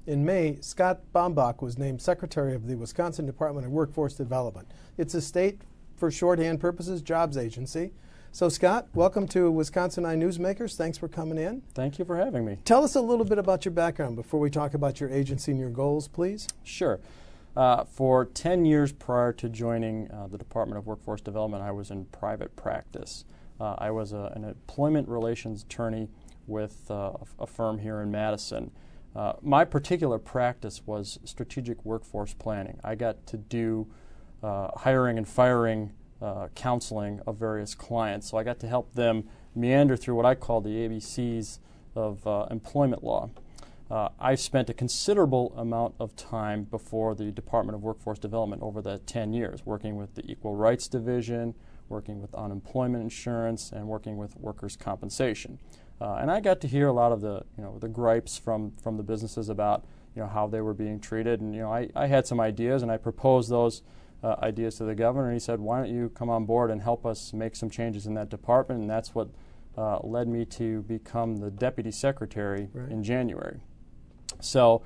In May, Scott Bombach was named Secretary of the Wisconsin Department of Workforce Development. It's a state, for shorthand purposes, jobs agency. So Scott, welcome to Wisconsin Eye Newsmakers. Thanks for coming in. Thank you for having me. Tell us a little bit about your background before we talk about your agency and your goals, please. Sure. For 10 years prior to joining the Department of Workforce Development, I was in private practice. I was an employment relations attorney with a firm here in Madison. My particular practice was strategic workforce planning. I got to do hiring and firing counseling of various clients, so I got to help them meander through what I call the ABCs of employment law. I spent a considerable amount of time before the Department of Workforce Development over the 10 years, working with the Equal Rights Division, working with unemployment insurance, and working with workers' compensation. And I got to hear a lot of the gripes from the businesses about how they were being treated, and I had some ideas, and I proposed those ideas to the governor, and he said, "Why don't you come on board and help us make some changes in that department?" And that's what led me to become the deputy secretary in January. So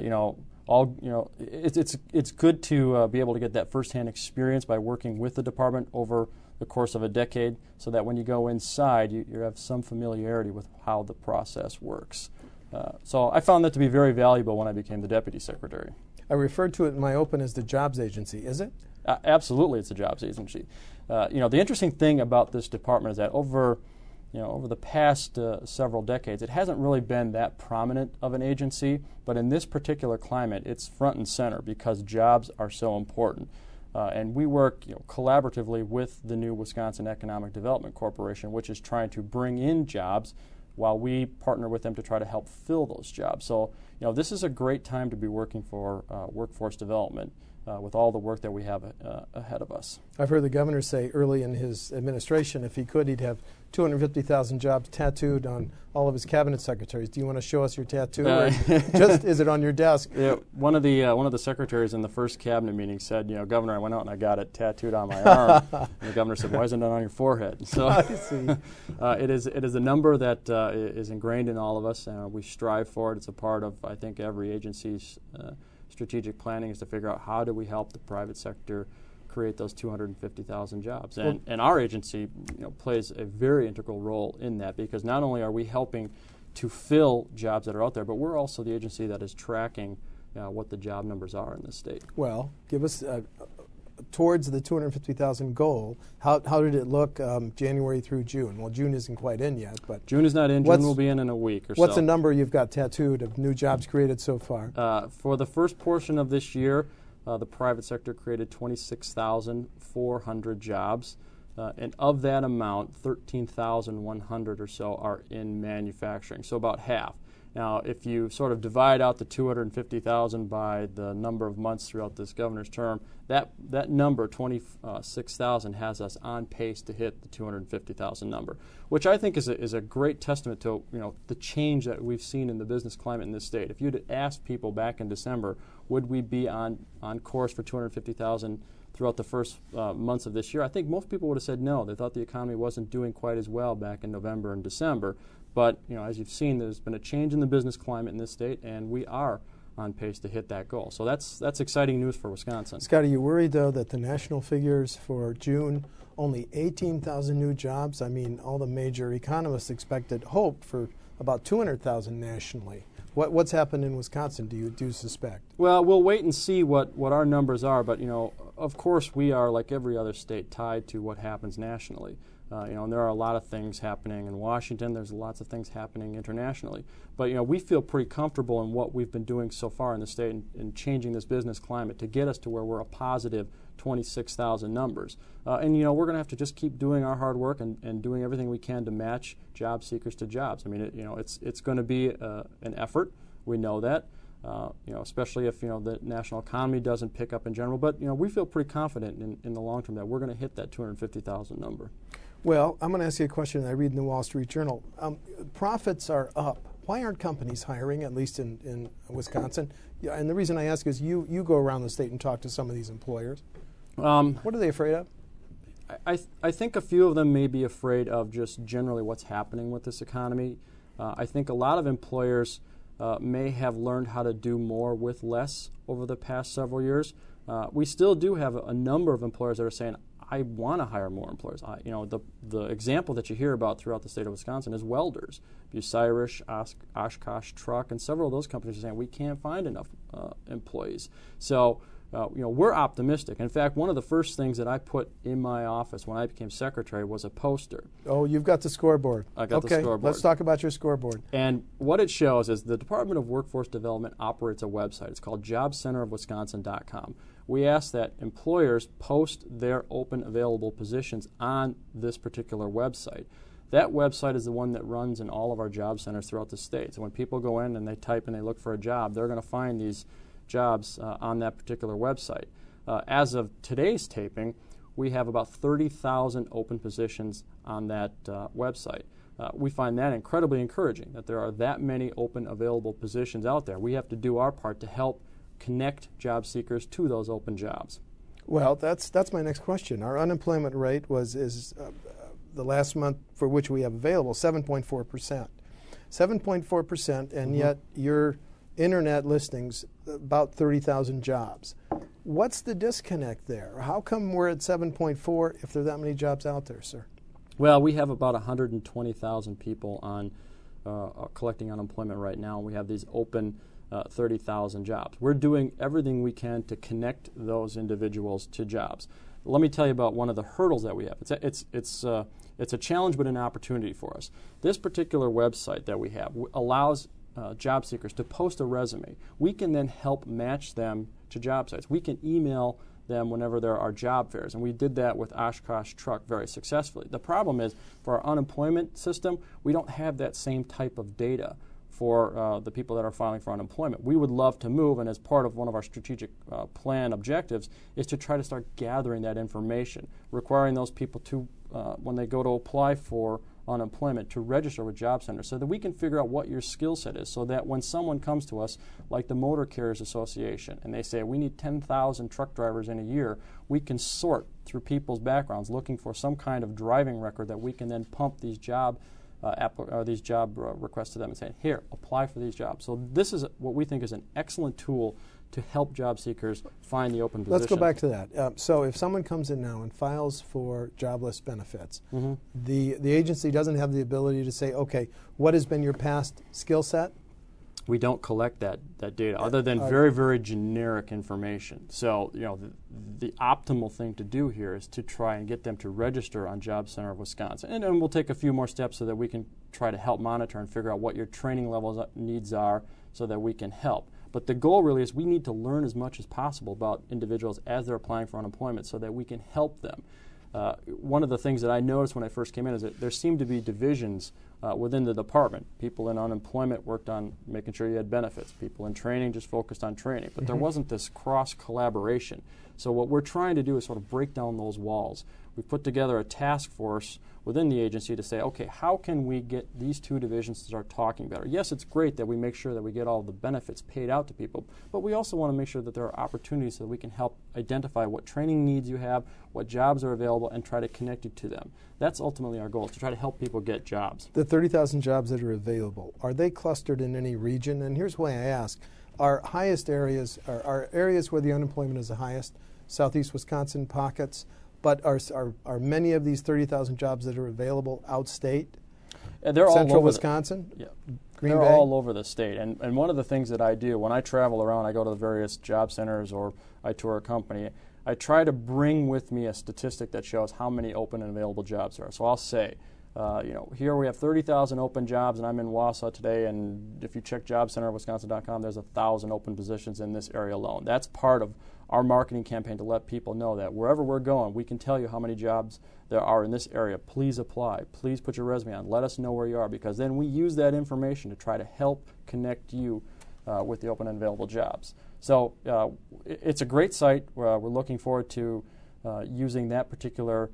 it's good to be able to get that firsthand experience by working with the department over the course of a decade, so that when you go inside, you have some familiarity with how the process works. So I found that to be very valuable when I became the deputy secretary. I referred to it in my open as the jobs agency. Is it? Absolutely, it's a jobs agency. The interesting thing about this department is that over the past several decades, it hasn't really been that prominent of an agency, but in this particular climate, it's front and center because jobs are so important. And we work collaboratively with the new Wisconsin Economic Development Corporation, which is trying to bring in jobs while we partner with them to try to help fill those jobs. So this is a great time to be working for workforce development with all the work that we have ahead of us. I've heard the governor say early in his administration, if he could, he'd have 250,000 jobs tattooed on all of his cabinet secretaries. Do you want to show us your tattoo, or just is it on your desk? Yeah, one of the secretaries in the first cabinet meeting said, "Governor, I went out and I got it tattooed on my arm." And the governor said, "Why isn't it on your forehead?" So I see. it is a number that is ingrained in all of us, and we strive for it. It's a part of, I think, every agency's strategic planning, is to figure out how do we help the private sector create those 250,000 jobs. And our agency plays a very integral role in that, because not only are we helping to fill jobs that are out there, but we're also the agency that is tracking what the job numbers are in the state. Well, give us, towards the 250,000 goal, how did it look January through June? Well, June isn't quite in yet, but June is not in. June will be in a week or so. What's the number you've got tattooed of new jobs created so far? For the first portion of this year, the private sector created 26,400 jobs, and of that amount, 13,100 or so are in manufacturing, so about half. Now, if you sort of divide out the 250,000 by the number of months throughout this governor's term, that number, 26,000, has us on pace to hit the 250,000 number, which I think is a great testament to the change that we've seen in the business climate in this state. If you'd asked people back in December, would we be on course for 250,000 throughout the first months of this year, I think most people would have said no. They thought the economy wasn't doing quite as well back in November and December. But as you've seen, there's been a change in the business climate in this state, and we are on pace to hit that goal. So that's exciting news for Wisconsin. Scott, are you worried, though, that the national figures for June, only 18,000 new jobs? I mean, all the major economists hoped for about 200,000 nationally. What's happened in Wisconsin, do you suspect? Well, we'll wait and see what our numbers are, but of course we are, like every other state, tied to what happens nationally. And there are a lot of things happening in Washington. There's lots of things happening internationally. But we feel pretty comfortable in what we've been doing so far in the state in changing this business climate to get us to where we're a positive 26,000 numbers. And we're going to have to just keep doing our hard work and doing everything we can to match job seekers to jobs. I mean, it's going to be an effort. We know that. Especially if the national economy doesn't pick up in general. But we feel pretty confident in the long term that we're going to hit that 250,000 number. Well, I'm going to ask you a question that I read in the Wall Street Journal. Profits are up. Why aren't companies hiring, at least in Wisconsin? Yeah, and the reason I ask is you go around the state and talk to some of these employers. What are they afraid of? I think a few of them may be afraid of just generally what's happening with this economy. I think a lot of employers may have learned how to do more with less over the past several years. We still do have a number of employers that are saying, I want to hire more employees. The example that you hear about throughout the state of Wisconsin is welders. Bucyrus, Oshkosh Truck, and several of those companies are saying we can't find enough employees. So we're optimistic. In fact, one of the first things that I put in my office when I became secretary was a poster. Oh, you've got the scoreboard. I got the scoreboard. Let's talk about your scoreboard. And what it shows is the Department of Workforce Development operates a website. It's called jobcenterofwisconsin.com. We ask that employers post their open available positions on this particular website. That website is the one that runs in all of our job centers throughout the state. So when people go in and they type and they look for a job, they're going to find these jobs on that particular website. As of today's taping, we have about 30,000 open positions on that website. We find that incredibly encouraging, that there are that many open available positions out there. We have to do our part to help connect job seekers to those open jobs. Well, that's my next question. Our unemployment rate is the last month for which we have available 7.4%. 7.4%, and yet your internet listings about 30,000 jobs. What's the disconnect there? How come we're at 7.4 if there are that many jobs out there, sir? Well, we have about 120,000 people on collecting unemployment right now, and we have these open 30,000 jobs. We're doing everything we can to connect those individuals to jobs. Let me tell you about one of the hurdles that we have. It's a challenge but an opportunity for us. This particular website that we have allows job seekers to post a resume. We can then help match them to job sites. We can email them whenever there are job fairs, and we did that with Oshkosh Truck very successfully. The problem is, for our unemployment system, we don't have that same type of data for the people that are filing for unemployment. We would love to move, and as part of one of our strategic plan objectives is to try to start gathering that information, requiring those people to, when they go to apply for unemployment, to register with Job Center so that we can figure out what your skill set is, so that when someone comes to us, like the Motor Carriers Association, and they say we need 10,000 truck drivers in a year, we can sort through people's backgrounds looking for some kind of driving record that we can then pump these job requests to them and say, here, apply for these jobs. So this is what we think is an excellent tool to help job seekers find the open position. Let's go back to that. So if someone comes in now and files for jobless benefits, the agency doesn't have the ability to say, okay, what has been your past skill set? We don't collect that data other than very, very generic information. So, the optimal thing to do here is to try and get them to register on Job Center of Wisconsin. And we'll take a few more steps so that we can try to help monitor and figure out what your training levels needs are so that we can help. But the goal really is we need to learn as much as possible about individuals as they're applying for unemployment so that we can help them. One of the things that I noticed when I first came in is that there seemed to be divisions within the department. People in unemployment worked on making sure you had benefits. People in training just focused on training. But there wasn't this cross-collaboration. So what we're trying to do is sort of break down those walls. We've put together a task force within the agency to say, okay, how can we get these two divisions to start talking better? Yes, it's great that we make sure that we get all the benefits paid out to people, but we also want to make sure that there are opportunities so that we can help identify what training needs you have, what jobs are available, and try to connect you to them. That's ultimately our goal, is to try to help people get jobs. The 30,000 jobs that are available, are they clustered in any region? And here's why I ask. Our highest areas are areas where the unemployment is the highest, southeast Wisconsin pockets, but are many of these 30,000 jobs that are available outstate? They're Central all over Wisconsin? Green they're Bay? all over the state. And one of the things that I do, when I travel around, I go to the various job centers or I tour a company, I try to bring with me a statistic that shows how many open and available jobs there are. So I'll say, here we have 30,000 open jobs, and I'm in Wausau today, and if you check jobcenterofwisconsin.com, there's 1,000 open positions in this area alone. That's part of our marketing campaign to let people know that wherever we're going, we can tell you how many jobs there are in this area. Please apply. Please put your resume on. Let us know where you are, because then we use that information to try to help connect you with the open and available jobs. So it's a great site. We're looking forward to using that particular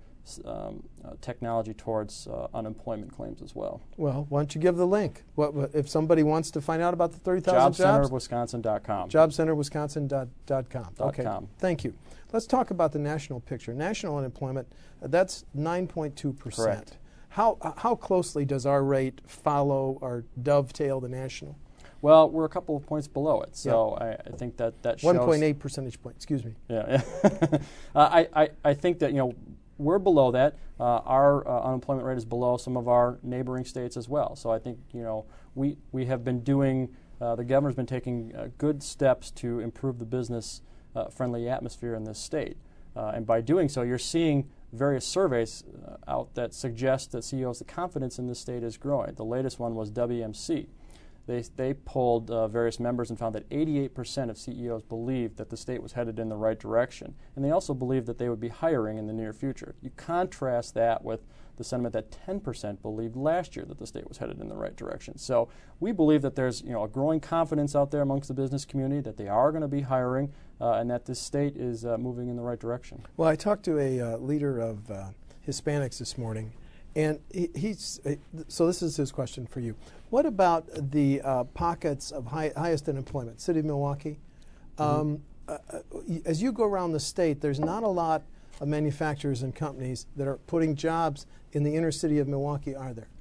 technology towards unemployment claims as well. Well, why don't you give the link? If somebody wants to find out about the 30,000 jobs? JobCenterofWisconsin.com. JobCenterofWisconsin.com. Okay, thank you. Let's talk about the national picture. National unemployment, that's 9.2%. Correct. How closely does our rate follow or dovetail the national? Well, we're a couple of points below it, so Yeah. I think that shows 1.8 percentage point. Excuse me. Yeah, I think that we're below that. Our unemployment rate is below some of our neighboring states as well. So I think we have been doing. The governor's been taking good steps to improve the business friendly atmosphere in this state, and by doing so, you're seeing various surveys out that suggest that CEOs, the confidence in this state is growing. The latest one was WMC. They polled various members and found that 88% of CEOs believed that the state was headed in the right direction. And they also believed that they would be hiring in the near future. You contrast that with the sentiment that 10% believed last year that the state was headed in the right direction. So we believe that there's a growing confidence out there amongst the business community that they are going to be hiring and that this state is moving in the right direction. Well, I talked to a leader of Hispanics this morning, and so this is his question for you. What about the pockets of highest unemployment? City of Milwaukee. As you go around the state, there's not a lot of manufacturers and companies that are putting jobs in the inner city of Milwaukee, are there?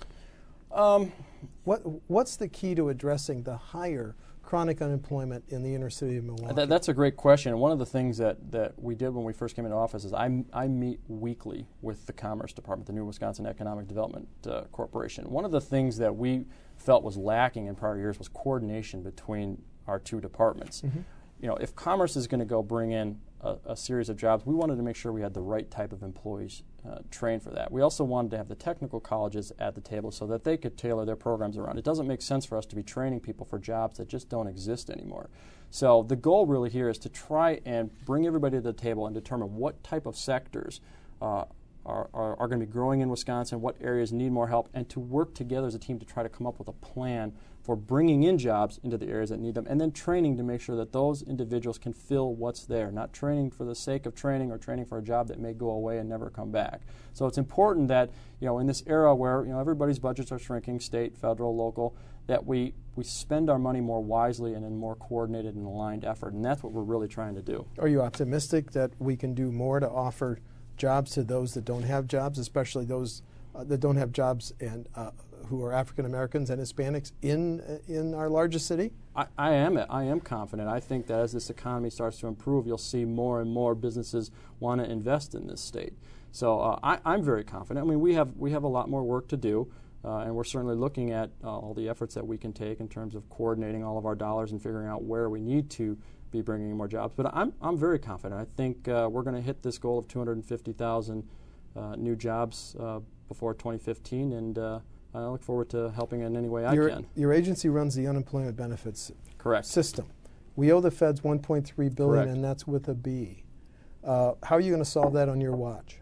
What's the key to addressing the higher chronic unemployment in the inner city of Milwaukee? That's a great question. One of the things that we did when we first came into office is I meet weekly with the Commerce Department, the New Wisconsin Economic Development Corporation. One of the things that we felt was lacking in prior years was coordination between our two departments. If Commerce is going to go bring in a series of jobs, we wanted to make sure we had the right type of employees trained for that. We also wanted to have the technical colleges at the table so that they could tailor their programs around. It doesn't make sense for us to be training people for jobs that just don't exist anymore. So the goal really here is to try and bring everybody to the table and determine what type of sectors are going to be growing in Wisconsin, what areas need more help, and to work together as a team to try to come up with a plan for bringing in jobs into the areas that need them, and then training to make sure that those individuals can fill what's there, not training for the sake of training or training for a job that may go away and never come back. So it's important that, in this era where, everybody's budgets are shrinking, state, federal, local, that we spend our money more wisely and in a more coordinated and aligned effort, and that's what we're really trying to do. Are you optimistic that we can do more to offer jobs to those that don't have jobs, especially those that don't have jobs and who are African Americans and Hispanics in our largest city? I am confident. I think that as this economy starts to improve, you'll see more and more businesses want to invest in this state. So I'm very confident. I mean, we have a lot more work to do, and we're certainly looking at all the efforts that we can take in terms of coordinating all of our dollars and figuring out where we need to be bringing in more jobs. But I'm very confident. I think we're going to hit this goal of 250,000 new jobs before 2015, and I look forward to helping in any way I can. Your agency runs the unemployment benefits Correct. system. We owe the feds $1.3 billion, Correct. and that's with a B. How are you going to solve that on your watch?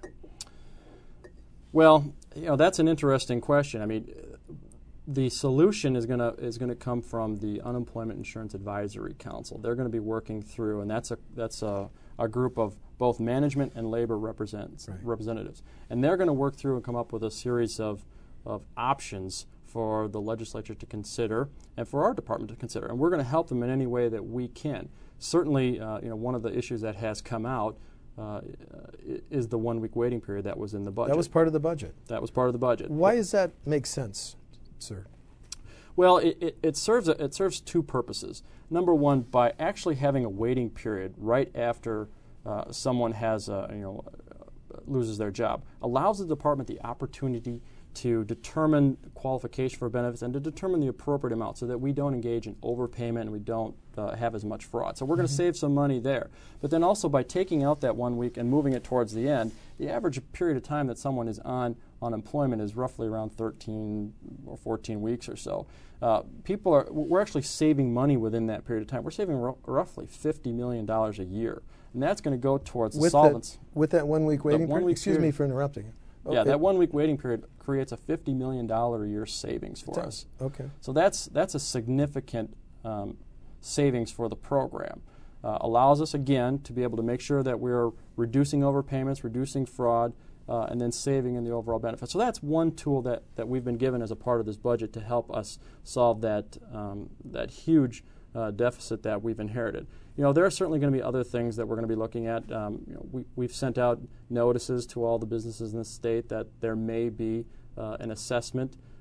Well, that's an interesting question. I mean, the solution is going to come from the Unemployment Insurance Advisory Council. They're going to be working through, and that's a group of both management and labor representatives, and they're going to work through and come up with a series of options for the legislature to consider and for our department to consider, and we're going to help them in any way that we can. Certainly, one of the issues that has come out is the 1-week waiting period that was in the budget. That was part of the budget. That was part of the budget. Why does that make sense, sir? Well, it serves two purposes. Number one, by actually having a waiting period right after someone has loses their job, allows the department the opportunity to determine qualification for benefits and to determine the appropriate amount so that we don't engage in overpayment and we don't have as much fraud. So we're going to save some money there. But then also by taking out that 1 week and moving it towards the end, the average period of time that someone is on unemployment is roughly around 13 or 14 weeks or so. We're actually saving money within that period of time. We're saving roughly $50 million a year. And that's going to go towards the solvents. With that 1 week waiting period? Excuse me for interrupting. Yeah, that 1 week waiting period creates a $50 million a year savings for us. Okay. So that's a significant savings for the program. Allows us, again, to be able to make sure that we're reducing overpayments, reducing fraud, and then saving in the overall benefit. So that's one tool that we've been given as a part of this budget to help us solve that huge deficit that we've inherited. There are certainly going to be other things that we're going to be looking at. We've sent out notices to all the businesses in the state that there may be an assessment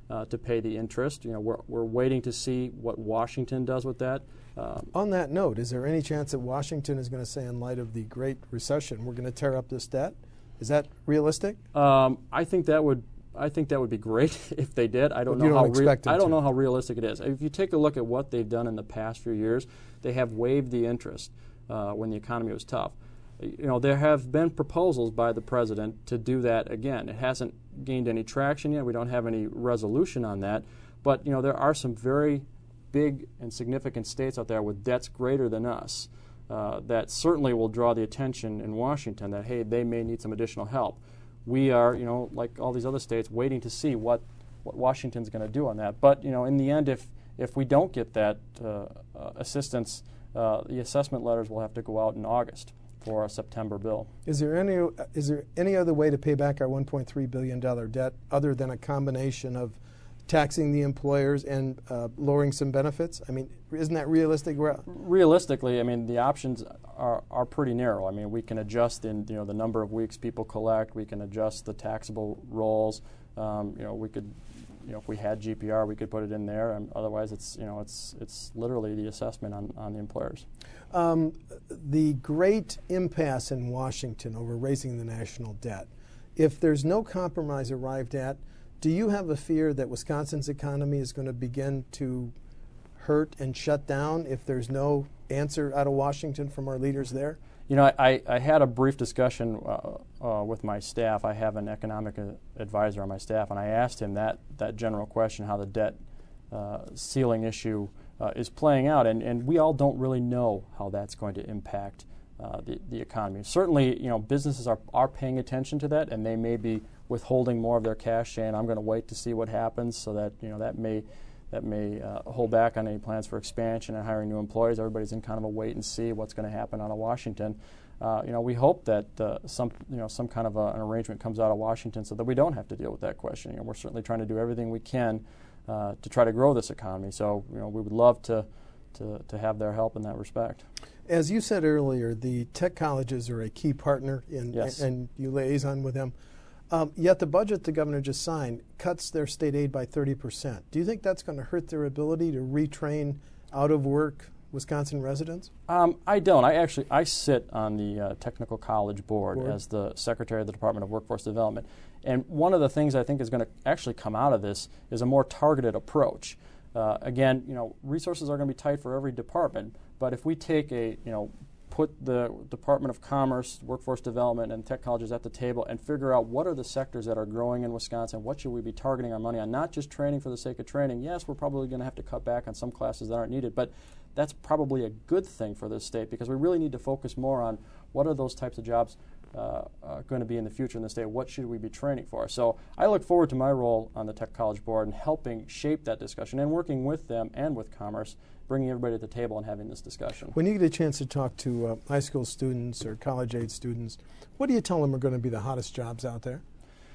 to pay the interest. We're waiting to see what Washington does with that. On that note, is there any chance that Washington is going to say, in light of the Great Recession, we're going to tear up this debt? Is that realistic? I think that would be great if they did. I don't know how realistic it is. If you take a look at what they've done in the past few years, they have waived the interest when the economy was tough. There have been proposals by the president to do that again. It hasn't gained any traction yet. We don't have any resolution on that. But there are some very big and significant states out there with debts greater than us that certainly will draw the attention in Washington that, hey, they may need some additional help. We are, like all these other states, waiting to see what Washington's going to do on that. But in the end, if we don't get that assistance, the assessment letters will have to go out in August for a September bill. Is there any other way to pay back our $1.3 billion debt other than a combination of taxing the employers and lowering some benefits? I mean, isn't that realistic? Realistically, I mean, the options are pretty narrow. I mean, we can adjust in the number of weeks people collect. We can adjust the taxable rolls. We could, if we had GPR, we could put it in there. Otherwise, it's literally the assessment on the employers. The great impasse in Washington over raising the national debt. If there's no compromise arrived at, do you have a fear that Wisconsin's economy is going to begin to hurt and shut down if there's no answer out of Washington from our leaders there? I had a brief discussion with my staff. I have an economic advisor on my staff, and I asked him that general question, how the debt ceiling issue is playing out, and we all don't really know how that's going to impact the economy. Certainly, businesses are paying attention to that, and they may be withholding more of their cash, saying, I'm going to wait to see what happens, so that that may hold back on any plans for expansion and hiring new employees. Everybody's in kind of a wait and see what's going to happen out of Washington. We hope that some kind of an arrangement comes out of Washington so that we don't have to deal with that question. We're certainly trying to do everything we can to try to grow this economy. So we would love to have their help in that respect. As you said earlier, the tech colleges are a key partner Yes. and you liaison with them. Yet the budget the governor just signed cuts their state aid by 30%. Do you think that's going to hurt their ability to retrain out-of-work Wisconsin residents? I don't. I sit on the Technical College Board as the Secretary of the Department of Workforce Development. And one of the things I think is going to actually come out of this is a more targeted approach. Again, resources are going to be tight for every department, but if we take put the Department of Commerce, Workforce Development, and tech colleges at the table and figure out what are the sectors that are growing in Wisconsin, what should we be targeting our money on, not just training for the sake of training. Yes, we're probably going to have to cut back on some classes that aren't needed, but that's probably a good thing for this state because we really need to focus more on what are those types of jobs going to be in the future in the state. What should we be training for? So I look forward to my role on the Tech College Board and helping shape that discussion and working with them and with Commerce, bringing everybody to the table and having this discussion. When you get a chance to talk to high school students or college-age students, what do you tell them are going to be the hottest jobs out there?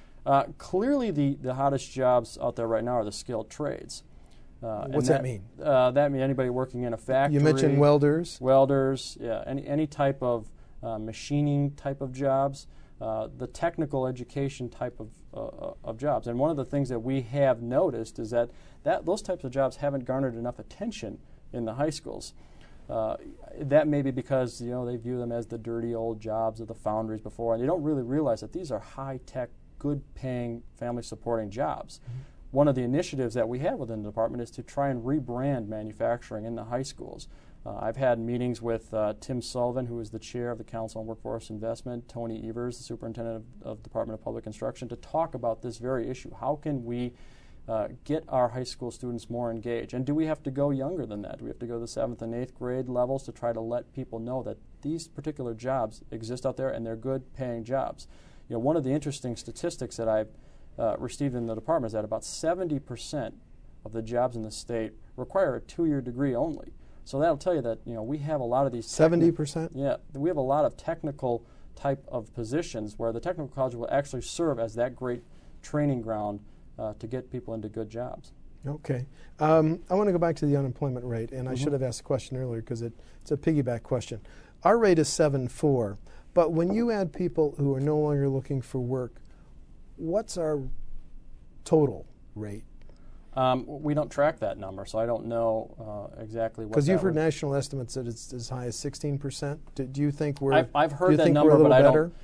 Clearly the hottest jobs out there right now are the skilled trades. What's that mean? That means anybody working in a factory. You mentioned welders. Welders, yeah, any type of machining type of jobs, the technical education type of jobs. And one of the things that we have noticed is that those types of jobs haven't garnered enough attention in the high schools. That may be because they view them as the dirty old jobs of the foundries before, and they don't really realize that these are high-tech, good-paying, family-supporting jobs. Mm-hmm. One of the initiatives that we have within the department is to try and rebrand manufacturing in the high schools. I've had meetings with Tim Sullivan, who is the chair of the Council on Workforce Investment, Tony Evers, the superintendent of Department of Public Instruction, to talk about this very issue. How can we get our high school students more engaged? And do we have to go younger than that? Do we have to go to the 7th and 8th grade levels to try to let people know that these particular jobs exist out there and they're good paying jobs? One of the interesting statistics that I've received in the department is that about 70% of the jobs in the state require a 2-year degree only. So that'll tell you that we have a lot of these 70%. Yeah, we have a lot of technical type of positions where the technical college will actually serve as that great training ground to get people into good jobs. Okay, I want to go back to the unemployment rate, and I should have asked the question earlier because it's a piggyback question. Our rate is 7.4, but when you add people who are no longer looking for work, what's our total rate? We don't track that number, so I don't know exactly what. Because you've heard national estimates that it's as high as 16%. Do you think we're? I've heard that number, but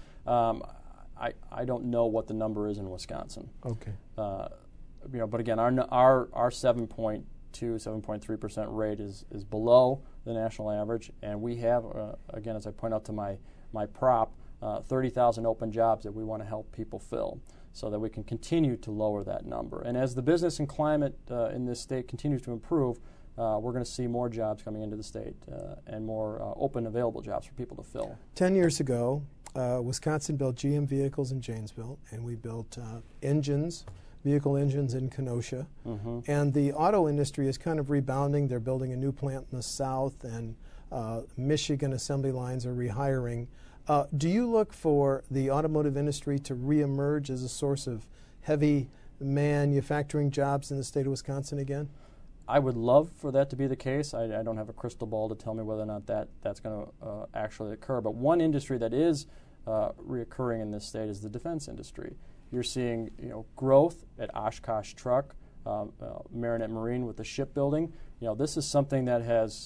I don't know what the number is in Wisconsin. Okay. But again, our 7.2, 7.3% rate is below the national average, and we have, again, as I point out to my prop, 30,000 open jobs that we want to help people fill, so that we can continue to lower that number. And as the business and climate in this state continues to improve, we're going to see more jobs coming into the state and more open available jobs for people to fill. 10 years ago, Wisconsin built GM vehicles in Janesville, and we built vehicle engines in Kenosha. Mm-hmm. And the auto industry is kind of rebounding. They're building a new plant in the south, and Michigan assembly lines are rehiring. Do you look for the automotive industry to reemerge as a source of heavy manufacturing jobs in the state of Wisconsin again? I would love for that to be the case. I don't have a crystal ball to tell me whether or not that's going to actually occur. But one industry that is reoccurring in this state is the defense industry. You're seeing growth at Oshkosh Truck, Marinette Marine with the shipbuilding. This is something that has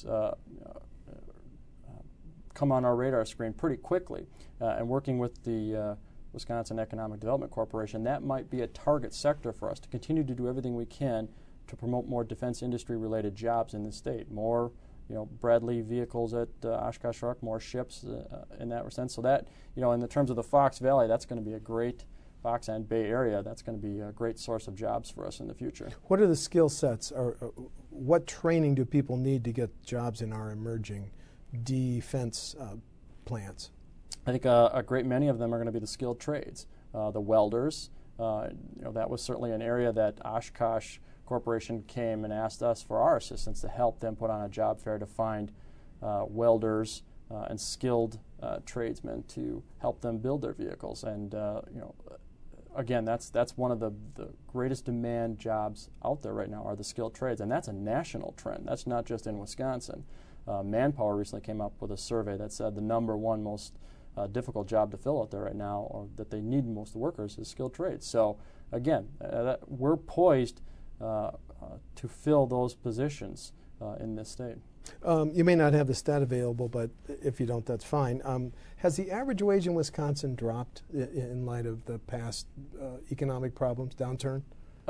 come on our radar screen pretty quickly. And working with the Wisconsin Economic Development Corporation, that might be a target sector for us to continue to do everything we can to promote more defense industry-related jobs in the state. More, Bradley vehicles at Oshkosh Truck, more ships in that sense. So that, in the terms of the Fox Valley, that's going to be a great, Fox and Bay Area, that's going to be a great source of jobs for us in the future. What are the skill sets, or what training do people need to get jobs in our emerging defense plants? I think a great many of them are going to be the skilled trades, the welders. That was certainly an area that Oshkosh Corporation came and asked us for our assistance to help them put on a job fair to find welders and skilled tradesmen to help them build their vehicles. And again, that's one of the greatest demand jobs out there right now are the skilled trades, and that's a national trend. That's not just in Wisconsin. Manpower recently came up with a survey that said the number one most difficult job to fill out there right now, or that they need most workers, is skilled trades. So again, we're poised to fill those positions in this state. You may not have the stat available, but if you don't, that's fine. Has the average wage in Wisconsin dropped in light of the past economic problems, downturn?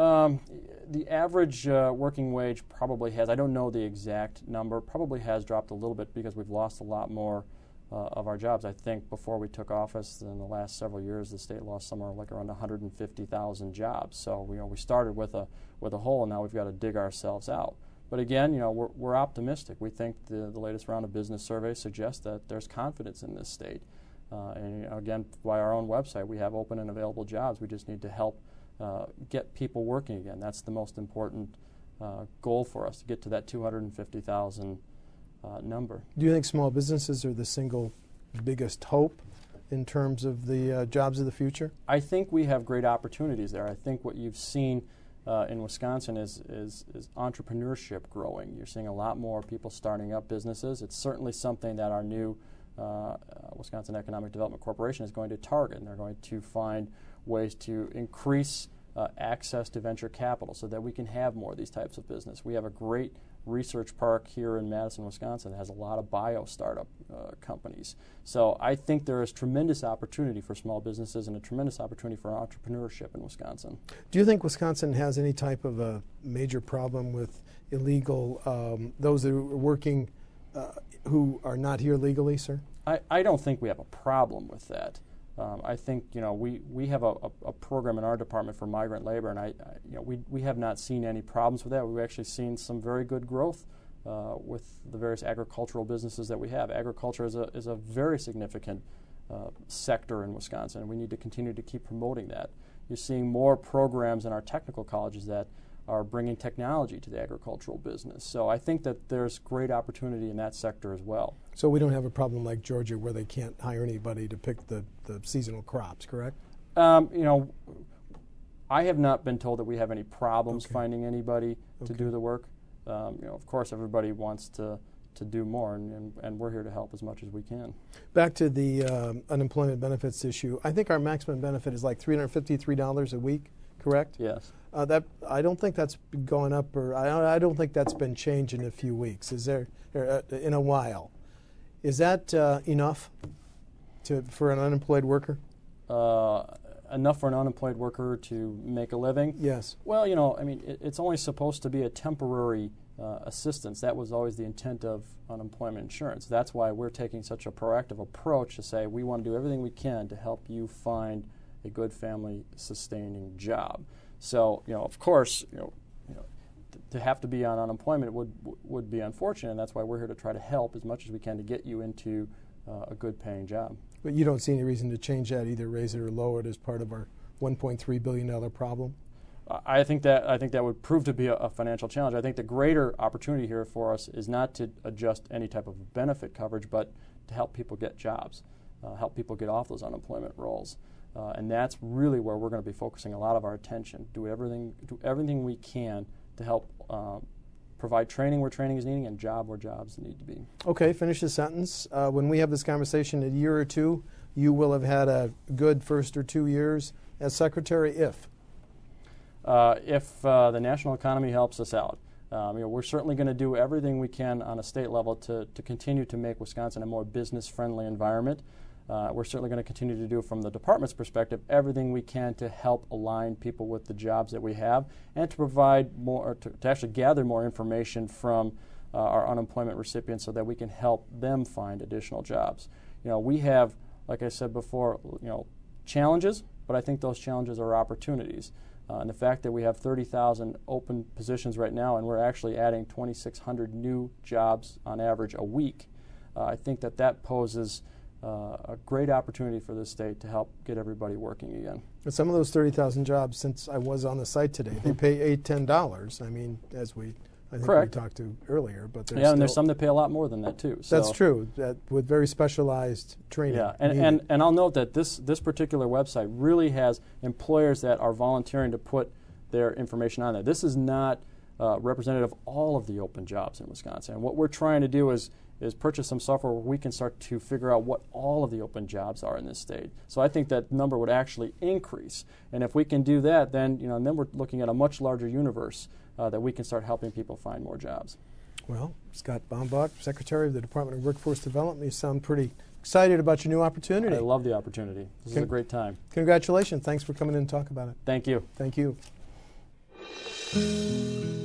The average working wage probably has, I don't know the exact number, probably has dropped a little bit because we've lost a lot more of our jobs. I think before we took office in the last several years, the state lost somewhere like around 150,000 jobs. So we started with a hole, and now we've got to dig ourselves out. But again, we're optimistic. We think the latest round of business surveys suggest that there's confidence in this state. And again, by our own website, we have open and available jobs. We just need to help get people working again. That's the most important goal for us, to get to that 250,000 number. Do you think small businesses are the single biggest hope in terms of the jobs of the future? I think we have great opportunities there. I think what you've seen in Wisconsin is entrepreneurship growing. You're seeing a lot more people starting up businesses. It's certainly something that our new Wisconsin Economic Development Corporation is going to target, and they're going to find ways to increase access to venture capital so that we can have more of these types of business. We have a great research park here in Madison, Wisconsin that has a lot of bio startup companies. So I think there is tremendous opportunity for small businesses and a tremendous opportunity for entrepreneurship in Wisconsin. Do you think Wisconsin has any type of a major problem with illegal, those that are working who are not here legally, sir? I don't think we have a problem with that. I think we have a program in our department for migrant labor, and we have not seen any problems with that. We've actually seen some very good growth with the various agricultural businesses that we have. Agriculture is a very significant sector in Wisconsin, and we need to continue to keep promoting that. You're seeing more programs in our technical colleges that are bringing technology to the agricultural business. So I think that there's great opportunity in that sector as well. So we don't have a problem like Georgia where they can't hire anybody to pick the seasonal crops, correct? I have not been told that we have any problems finding anybody to do the work. Of course, everybody wants to do more, and we're here to help as much as we can. Back to the unemployment benefits issue. I think our maximum benefit is like $353 a week. correct? Yes. That I don't think that's gone up, or I don't think that's been changed in a few weeks. Is there in a while? Is that enough for an unemployed worker? Enough for an unemployed worker to make a living? Yes. Well, you know, I mean, it's only supposed to be a temporary assistance. That was always the intent of unemployment insurance. That's why we're taking such a proactive approach to say we want to do everything we can to help you find a good family-sustaining job. So, you know, of course, to have to be on unemployment would be unfortunate, and that's why we're here to try to help as much as we can to get you into a good-paying job. But you don't see any reason to change that, either raise it or lower it as part of our $1.3 billion problem? I think that would prove to be a financial challenge. I think the greater opportunity here for us is not to adjust any type of benefit coverage, but to help people get jobs, help people get off those unemployment rolls. And that's really where we're going to be focusing a lot of our attention. Do everything we can to help provide training where training is needed and job where jobs need to be. Okay, finish the sentence. When we have this conversation in a year or two, you will have had a good first or 2 years as secretary if the national economy helps us out. We're certainly going to do everything we can on a state level to continue to make Wisconsin a more business-friendly environment. We're certainly going to continue to do, from the department's perspective, everything we can to help align people with the jobs that we have and to provide more, to actually gather more information from our unemployment recipients so that we can help them find additional jobs. You know, we have, like I said before, challenges, but I think those challenges are opportunities. And the fact that we have 30,000 open positions right now and we're actually adding 2,600 new jobs on average a week, I think that poses a great opportunity for this state to help get everybody working again. But some of those 30,000 jobs, since I was on the site today, they pay $8–10. I mean, as I think Correct. We talked to earlier. But and there's some that pay a lot more than that too. So. That's true, with very specialized training. Yeah, and I'll note that this particular website really has employers that are volunteering to put their information on there. This is not representative of all of the open jobs in Wisconsin. And what we're trying to do is purchase some software where we can start to figure out what all of the open jobs are in this state. So I think that number would actually increase. And if we can do that, then then we're looking at a much larger universe that we can start helping people find more jobs. Well, Scott Baumbach, Secretary of the Department of Workforce Development, you sound pretty excited about your new opportunity. I love the opportunity. This is a great time. Congratulations. Thanks for coming in and talk about it. Thank you. Thank you.